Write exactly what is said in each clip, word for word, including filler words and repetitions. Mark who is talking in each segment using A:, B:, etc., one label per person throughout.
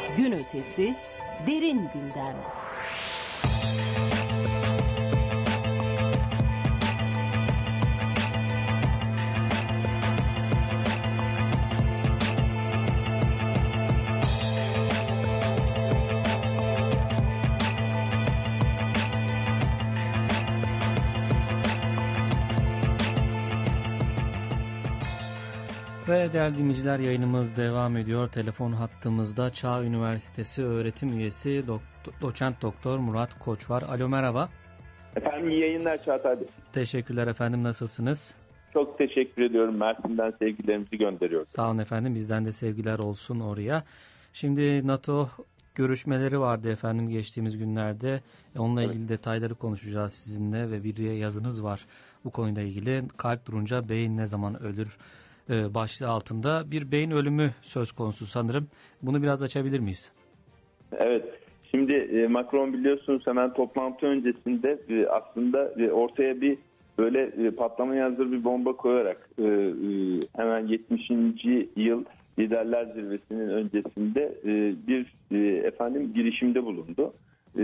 A: Gün ötesi, derin gündem.
B: Ve değerli dinleyiciler, yayınımız devam ediyor. Telefon hattımızda Çağ Üniversitesi öğretim üyesi doktor, doçent doktor Murat Koç var. Alo, merhaba.
C: Efendim iyi yayınlar Çağatay Bey.
B: Teşekkürler efendim, nasılsınız?
C: Çok teşekkür ediyorum. Mersin'den sevgilerimizi gönderiyoruz.
B: Sağ olun efendim, bizden de sevgiler olsun oraya. Şimdi NATO görüşmeleri vardı efendim geçtiğimiz günlerde. Onunla evet. ilgili detayları konuşacağız sizinle ve bir yazınız var bu konuyla ilgili. Kalp durunca beyin ne zaman ölür başlığı altında bir beyin ölümü söz konusu sanırım. Bunu biraz açabilir miyiz?
C: Evet. Şimdi Macron biliyorsunuz hemen toplantı öncesinde aslında ortaya bir böyle patlamaya hazır bir bomba koyarak hemen yetmişinci yıl Liderler Zirvesi'nin öncesinde bir efendim girişimde bulundu.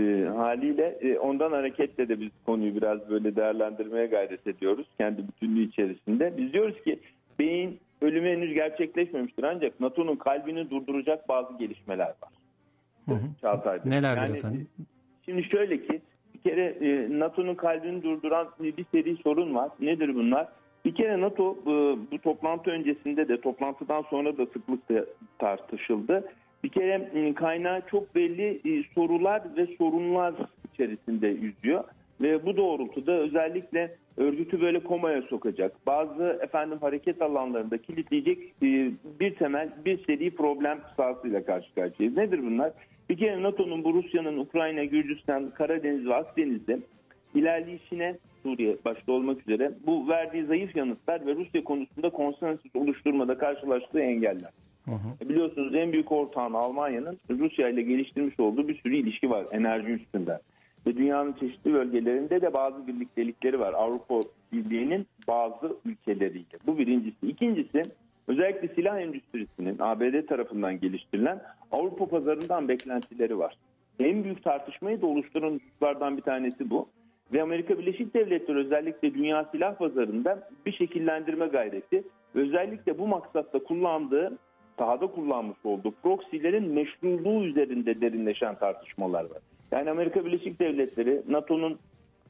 C: Haliyle ondan hareketle de biz konuyu biraz böyle değerlendirmeye gayret ediyoruz kendi bütünlüğü içerisinde. Biz diyoruz ki beyin ölümü henüz gerçekleşmemiştir ancak NATO'nun kalbini durduracak bazı gelişmeler var.
B: Hı hı.
C: Çağatay'da.
B: Nelerdir
C: yani,
B: efendim?
C: Şimdi şöyle ki bir kere e, NATO'nun kalbini durduran bir seri sorun var. Nedir bunlar? Bir kere NATO bu, bu toplantı öncesinde de toplantıdan sonra da sıklıkla tartışıldı. Bir kere e, kaynağı çok belli e, sorular ve sorunlar içerisinde yüzüyor. Ve bu doğrultuda özellikle örgütü böyle komaya sokacak, bazı efendim hareket alanlarında kilitleyecek e, bir temel bir seri problem sahasıyla karşı karşıyayız. Nedir bunlar? Bir kere NATO'nun bu Rusya'nın Ukrayna, Gürcistan, Karadeniz ve Akdeniz'de ilerleyişine Suriye başta olmak üzere bu verdiği zayıf yanıtlar ve Rusya konusunda konsensus oluşturmada karşılaştığı engeller. Hı hı. Biliyorsunuz en büyük ortağın Almanya'nın Rusya ile geliştirmiş olduğu bir sürü ilişki var enerji üstünden. Ve dünyanın çeşitli bölgelerinde de bazı birliktelikleri var. Avrupa Birliği'nin bazı ülkeleriyle. Bu birincisi. İkincisi özellikle silah endüstrisinin A B D tarafından geliştirilen Avrupa pazarından beklentileri var. En büyük tartışmayı da oluşturan hususlardan bir tanesi bu. Ve Amerika Birleşik Devletleri özellikle dünya silah pazarında bir şekillendirme gayreti. Özellikle bu maksatta kullandığı, sahada kullanmış olduğu proksilerin meşruluğu üzerinde derinleşen tartışmalar var. Yani Amerika Birleşik Devletleri NATO'nun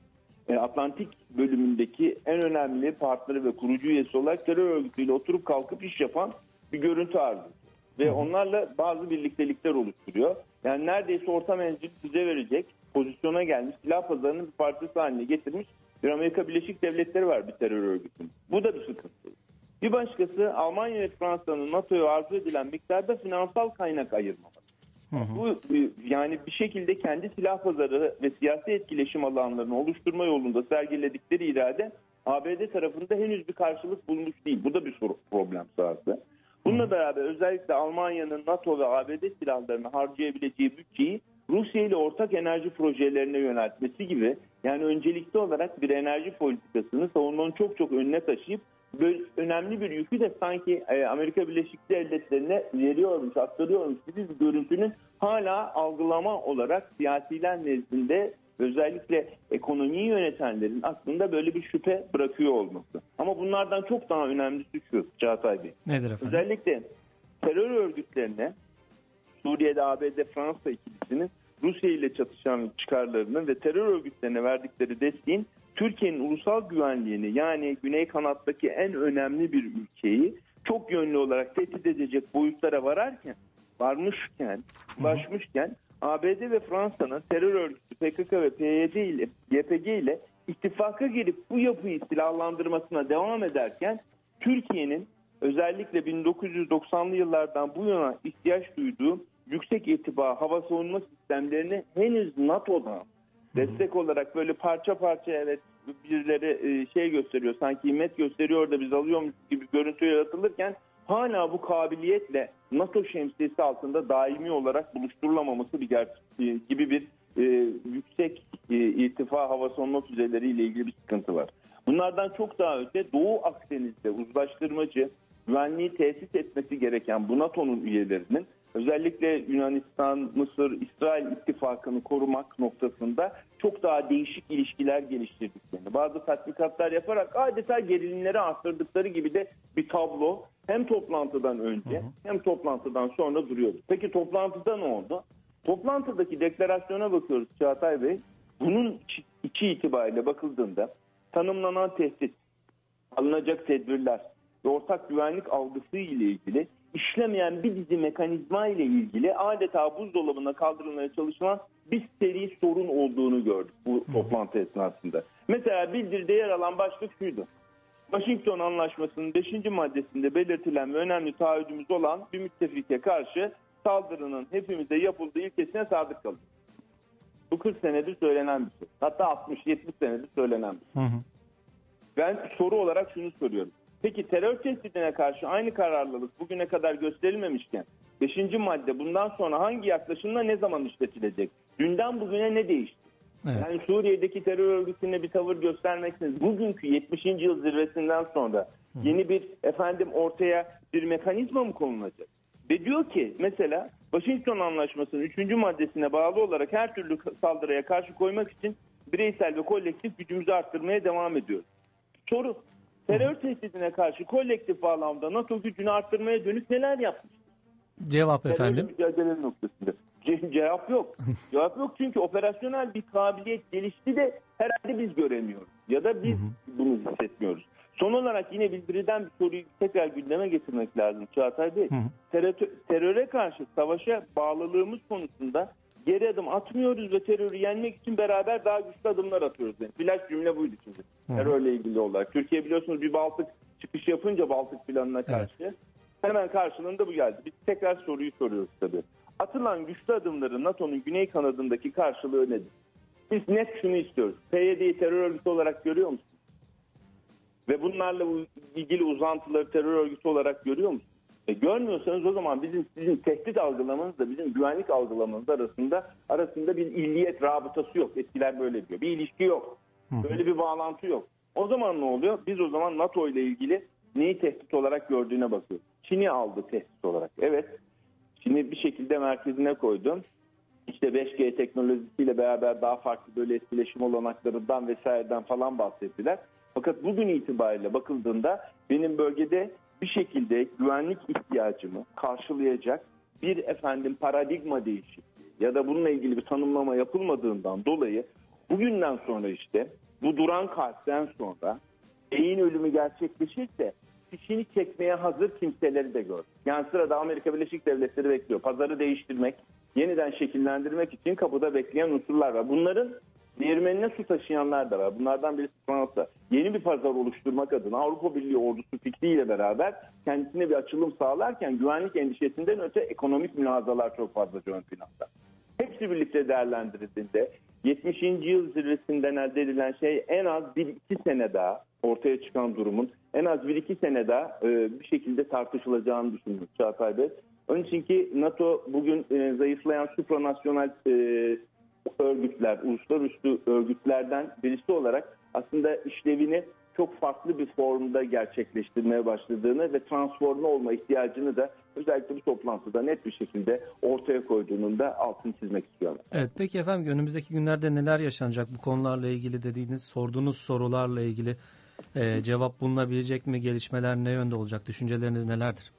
C: Atlantik bölümündeki en önemli partneri ve kurucu üyesi olarak terör örgütüyle oturup kalkıp iş yapan bir görüntü arzu. Ve onlarla bazı birliktelikler oluşturuyor. Yani neredeyse orta menzil füze verecek pozisyona gelmiş, silah pazarının bir parçası haline getirmiş bir Amerika Birleşik Devletleri var bir terör örgütünün. Bu da bir sıkıntı. Bir başkası Almanya ve Fransa'nın NATO'ya arzu edilen miktarda finansal kaynak ayırmaması. Hı hı. Bu yani bir şekilde kendi silah pazarı ve siyasi etkileşim alanlarını oluşturma yolunda sergiledikleri irade A B D tarafında henüz bir karşılık bulmuş değil. Bu da bir problem sahası. Bununla beraber özellikle Almanya'nın NATO ve A B D silahlarını harcayabileceği bütçeyi Rusya ile ortak enerji projelerine yöneltmesi gibi, yani öncelikli olarak bir enerji politikasını savunmanın çok çok önüne taşıyıp böyle önemli bir yükü de sanki Amerika Birleşik Devletleri'ne veriyormuş, aktarıyormuş gibi bir görüntünün hala algılama olarak siyasiler nezdinde özellikle ekonomiyi yönetenlerin aklında böyle bir şüphe bırakıyor olması. Ama bunlardan çok daha önemlisi şu Çağatay Bey.
B: Nedir efendim?
C: Özellikle terör örgütlerine Suriye'de A B D Fransa ikilisinin Rusya ile çatışan çıkarlarının ve terör örgütlerine verdikleri desteğin Türkiye'nin ulusal güvenliğini, yani Güney Kanat'taki en önemli bir ülkeyi çok yönlü olarak tehdit edecek boyutlara vararken, varmışken, başmışken A B D ve Fransa'nın terör örgütü P K K ve P Y D ile Y P G ile ittifaka girip bu yapıyı silahlandırmasına devam ederken Türkiye'nin özellikle bin dokuz yüz doksanlı yıllardan bu yana ihtiyaç duyduğu yüksek irtifa hava savunma sistemlerini henüz NATO'dan destek olarak böyle parça parça evet birileri şey gösteriyor, sanki himmet gösteriyor da biz alıyormuş gibi görüntü yaratılırken hala bu kabiliyetle NATO şemsiyesi altında daimi olarak buluşturulamaması bir gerçek gibi bir e, yüksek e, irtifa hava savunma füzeleriyle ilgili bir sıkıntı var. Bunlardan çok daha öte Doğu Akdeniz'de uzlaştırmacı güvenliği tesis etmesi gereken bu NATO'nun üyelerinin özellikle Yunanistan, Mısır, İsrail ittifakını korumak noktasında çok daha değişik ilişkiler geliştirdiklerini, bazı tatbikatlar yaparak adeta gerilimleri arttırdıkları gibi de bir tablo hem toplantıdan önce hı hı. hem toplantıdan sonra duruyordu. Peki toplantıda ne oldu? Toplantıdaki deklarasyona bakıyoruz Çağatay Bey. Bunun içi itibariyle bakıldığında tanımlanan tehdit, alınacak tedbirler ve ortak güvenlik algısı ile ilgili işlemeyen bir dizi mekanizma ile ilgili adeta buzdolabına kaldırılmaya çalışılan bir seri sorun olduğunu gördük bu toplantı esnasında. Mesela bildiride yer alan başlık şuydu. Washington Anlaşması'nın beşinci maddesinde belirtilen ve önemli taahhüdümüz olan bir müttefike karşı saldırının hepimize yapıldığı ilkesine sadık kalın. Bu kırk senedir söylenen bir şey. Hatta altmış yetmiş senedir söylenen bir şey. Hı hı. Ben soru olarak şunu soruyorum. Peki terör tehdidine karşı aynı kararlılık bugüne kadar gösterilmemişken beşinci madde bundan sonra hangi yaklaşımla ne zaman işletilecek? Dünden bugüne ne değişti? Evet. Yani Suriye'deki terör örgütüne bir tavır göstermeksiniz. Bugünkü yetmişinci yıl zirvesinden sonra Hı. yeni bir efendim ortaya bir mekanizma mı konulacak? Ve diyor ki mesela Washington Anlaşması'nın üçüncü maddesine bağlı olarak her türlü saldırıya karşı koymak için bireysel ve kolektif gücümüzü arttırmaya devam ediyoruz. Soru, terör tehdidine karşı kolektif bağlamda NATO gücünü arttırmaya dönük neler yapmış?
B: Cevap terör efendim?
C: Mücadele noktasında. Ce- cevap yok. Cevap yok çünkü operasyonel bir kabiliyet gelişti de herhalde biz göremiyoruz. Ya da biz hı hı. bunu hissetmiyoruz. Son olarak yine bildiriden bir soruyu tekrar gündeme getirmek lazım Çağatay Bey. Hı hı. Terör- teröre karşı savaşa bağlılığımız konusunda geri adım atmıyoruz ve terörü yenmek için beraber daha güçlü adımlar atıyoruz. Yani flash cümle buydu çünkü. Hı. Terörle ilgili olarak. Türkiye biliyorsunuz bir Baltık çıkış yapınca Baltık planına karşı evet. hemen karşılığında bu geldi. Biz tekrar soruyu soruyoruz tabii. Atılan güçlü adımların NATO'nun güney kanadındaki karşılığı nedir? Biz net şunu istiyoruz. P Y D'yi terör örgütü olarak görüyor musunuz? Ve bunlarla ilgili uzantıları terör örgütü olarak görüyor musunuz? E görmüyorsanız o zaman bizim sizin tehdit algılamanızla bizim güvenlik algılamanız arasında arasında bir illiyet rabıtası yok. Eskiler böyle diyor. Bir ilişki yok. Böyle bir bağlantı yok. O zaman ne oluyor? Biz o zaman NATO ile ilgili neyi tehdit olarak gördüğüne bakıyoruz. Çin'i aldı tehdit olarak. Evet. Çin'i bir şekilde merkezine koydu. İşte beş G teknolojisiyle beraber daha farklı böyle etkileşim olanaklarından vesaireden falan bahsettiler. Fakat bugün itibariyle bakıldığında benim bölgede bir şekilde güvenlik ihtiyacımı karşılayacak bir efendim paradigma değişikliği ya da bununla ilgili bir tanımlama yapılmadığından dolayı bugünden sonra işte bu duran kalpten sonra beyin ölümü gerçekleşirse fişini çekmeye hazır kimseleri de gördük. Yani sırada Amerika Birleşik Devletleri bekliyor. Pazarı değiştirmek, yeniden şekillendirmek için kapıda bekleyen unsurlar var. Bunların değirmenine su taşıyanlar da var. Bunlardan birisi Fransa. Yeni bir pazar oluşturmak adına Avrupa Birliği ordusu fikriyle beraber kendisine bir açılım sağlarken güvenlik endişesinden öte ekonomik mülahazalar çok fazla ön planda. Hepsi birlikte değerlendirildiğinde yetmişinci yıl zirvesinden elde edilen şey en az bir iki sene daha ortaya çıkan durumun en az bir iki sene daha e, bir şekilde tartışılacağını düşünüyorum Çağatay Bey. Onun için ki NATO bugün e, zayıflayan supranasyonel e, örgütler, uluslararası örgütlerden birisi olarak aslında işlevini çok farklı bir formda gerçekleştirmeye başladığını ve transforme olma ihtiyacını da özellikle bu toplantıda net bir şekilde ortaya koyduğunun da altını çizmek istiyorum.
B: Evet, peki efendim önümüzdeki günlerde neler yaşanacak bu konularla ilgili dediğiniz, sorduğunuz sorularla ilgili e, cevap bulunabilecek mi? Gelişmeler ne yönde olacak? Düşünceleriniz nelerdir?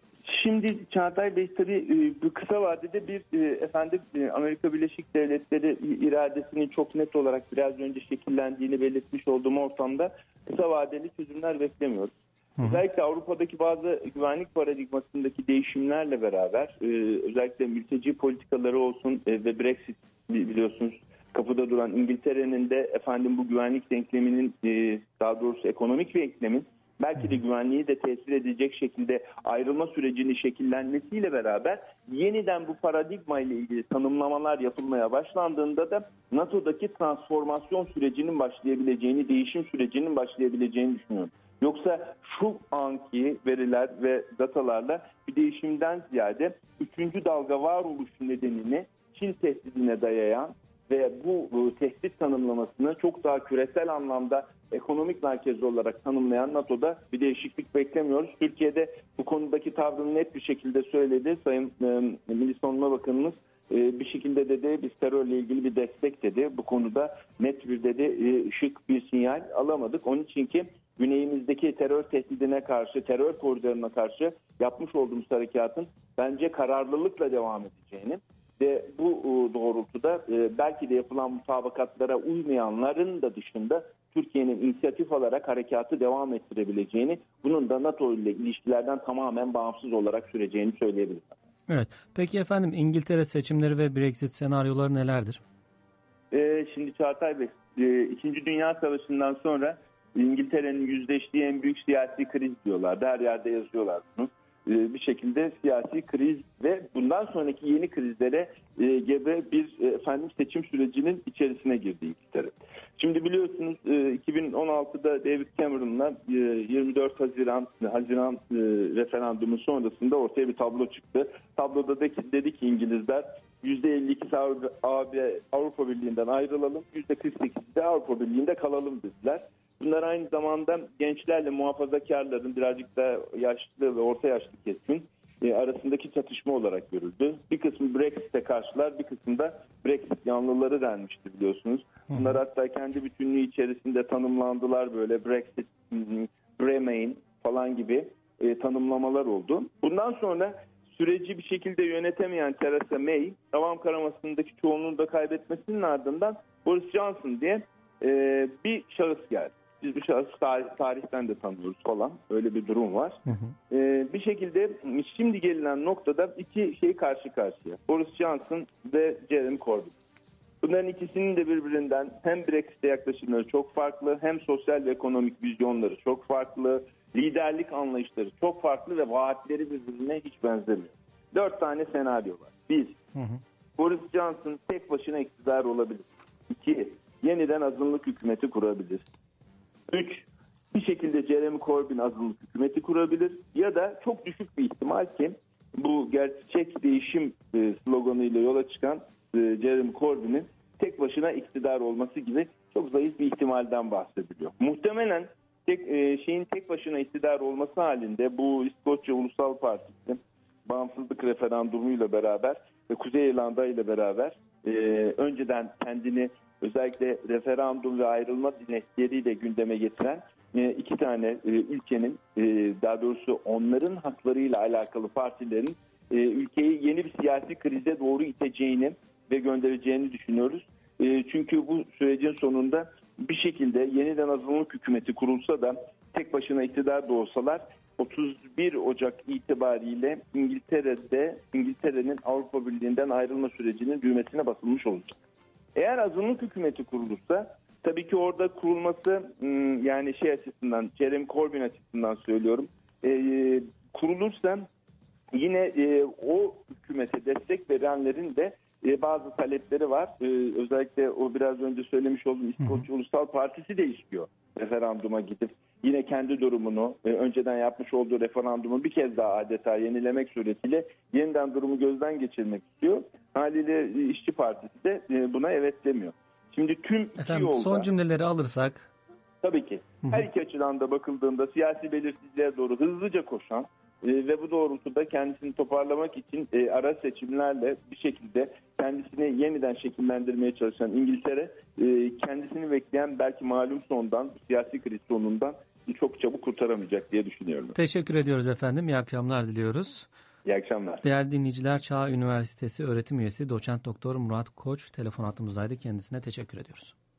C: Şimdi Çağatay Bey tabii bu kısa vadede bir efendim Amerika Birleşik Devletleri iradesinin çok net olarak biraz önce şekillendiğini belirtmiş olduğum ortamda kısa vadeli çözümler beklemiyoruz. Hı hı. Özellikle Avrupa'daki bazı güvenlik paradigmasındaki değişimlerle beraber özellikle mülteci politikaları olsun ve Brexit biliyorsunuz kapıda duran İngiltere'nin de efendim bu güvenlik denkleminin daha doğrusu ekonomik denklemin belki de güvenliği de tesir edecek şekilde ayrılma sürecinin şekillenmesiyle beraber yeniden bu paradigma ile ilgili tanımlamalar yapılmaya başlandığında da NATO'daki transformasyon sürecinin başlayabileceğini, değişim sürecinin başlayabileceğini düşünüyorum. Yoksa şu anki veriler ve datalarla bir değişimden ziyade üçüncü dalga varoluşu nedenini Çin tehdidine dayayan ve bu, bu tehdit tanımlamasını çok daha küresel anlamda ekonomik merkezi olarak tanımlayan NATO'da bir değişiklik beklemiyoruz. Türkiye'de bu konudaki tavrını net bir şekilde söyledi. Sayın e, Milli Savunma Bakanımız e, bir şekilde dedi biz terörle ilgili bir destek dedi. Bu konuda net bir dedi e, şık bir sinyal alamadık. Onun için ki güneyimizdeki terör tehdidine karşı, terör koridoruna karşı yapmış olduğumuz harekatın bence kararlılıkla devam edeceğini ve bu doğrultuda belki de yapılan mutabakatlara uymayanların da dışında Türkiye'nin inisiyatif alarak harekatı devam ettirebileceğini, bunun da NATO ile ilişkilerden tamamen bağımsız olarak süreceğini söyleyebilirim.
B: Evet. Peki efendim İngiltere seçimleri ve Brexit senaryoları nelerdir?
C: Ee, şimdi Çağatay Bey, e, İkinci Dünya Savaşı'ndan sonra İngiltere'nin yüzleştiği en büyük siyasi kriz diyorlar. Her yerde yazıyorlar bunu. Bir şekilde siyasi kriz ve bundan sonraki yeni krizlere gebe bir efendim seçim sürecinin içerisine girdi İngiltere. Şimdi biliyorsunuz iki bin on altıda David Cameron'la yirmi dört Haziran Haziran referandumu sonrasında ortaya bir tablo çıktı. Tabloda dedi ki İngilizler yüzde elli iki Avrupa Birliği'nden ayrılalım, yüzde kırk sekiz de Avrupa Birliği'nde kalalım dediler. Bunlar aynı zamanda gençlerle muhafazakarların birazcık da yaşlı ve orta yaşlı kesim e, arasındaki çatışma olarak görüldü. Bir kısmı Brexit'e karşılar, bir kısmı da Brexit yanlıları denmişti biliyorsunuz. Bunlar hatta kendi bütünlüğü içerisinde tanımlandılar, böyle Brexit, Remain falan gibi e, tanımlamalar oldu. Bundan sonra süreci bir şekilde yönetemeyen Theresa May, avam karamasındaki çoğunluğunu da kaybetmesinin ardından Boris Johnson diye e, bir şahıs geldi. Biz bu şahıs tarih, tarihten de tanıyoruz falan. Öyle bir durum var. Hı hı. Ee, bir şekilde şimdi gelinen noktada iki şey karşı karşıya. Boris Johnson ve Jeremy Corbyn. Bunların ikisinin de birbirinden hem Brexit'e yaklaşımları çok farklı, hem sosyal ve ekonomik vizyonları çok farklı, liderlik anlayışları çok farklı ve vaatleri birbirine hiç benzemiyor. Dört tane senaryo var. Bir, hı hı. Boris Johnson tek başına iktidar olabilir. İki, yeniden azınlık hükümeti kurabilir. Üç, bir şekilde Jeremy Corbyn azınlık hükümeti kurabilir ya da çok düşük bir ihtimal ki bu gerçek değişim sloganıyla yola çıkan Jeremy Corbyn'in tek başına iktidar olması gibi çok zayıf bir ihtimalden bahsediliyor. Muhtemelen tek, şeyin tek başına iktidar olması halinde bu İskoçya Ulusal Partisi bağımsızlık referandumuyla beraber ve Kuzey İrlanda ile beraber e, önceden kendini özellikle referandum ve ayrılma dilekleriyle gündeme getiren e, iki tane e, ülkenin e, daha doğrusu onların haklarıyla alakalı partilerin e, ülkeyi yeni bir siyasi krize doğru iteceğini ve göndereceğini düşünüyoruz. E, çünkü bu sürecin sonunda bir şekilde yeniden azınlık hükümeti kurulsa da tek başına iktidar da olsalar otuz bir Ocak itibariyle İngiltere'de İngiltere'nin Avrupa Birliği'nden ayrılma sürecinin düğmesine basılmış olacak. Eğer azınlık hükümeti kurulursa tabii ki orada kurulması yani şey açısından Jeremy Corbyn açısından söylüyorum e, kurulursa yine e, o hükümete destek verenlerin de e, bazı talepleri var. E, özellikle o biraz önce söylemiş olduğum İskoçya Ulusal Partisi de istiyor referanduma gidip yine kendi durumunu e, önceden yapmış olduğu referandumu bir kez daha adeta yenilemek suretiyle yeniden durumu gözden geçirmek istiyor. Haliyle İşçi Partisi de e, buna evet demiyor. Şimdi tüm
B: Efendim,
C: yolda,
B: son cümleleri alırsak.
C: Tabii ki her iki açıdan da bakıldığında siyasi belirsizliğe doğru hızlıca koşan e, ve bu doğrultuda kendisini toparlamak için e, ara seçimlerle bir şekilde kendisini yeniden şekillendirmeye çalışan İngiltere e, kendisini bekleyen belki malum sondan, siyasi kriz sonundan çok çabuk kurtaramayacak diye düşünüyorum.
B: Teşekkür ediyoruz efendim. İyi akşamlar diliyoruz.
C: İyi akşamlar.
B: Değerli dinleyiciler, Çağ Üniversitesi öğretim üyesi Doçent Doktor Murat Koç telefon hattımızdaydı. Kendisine teşekkür ediyoruz.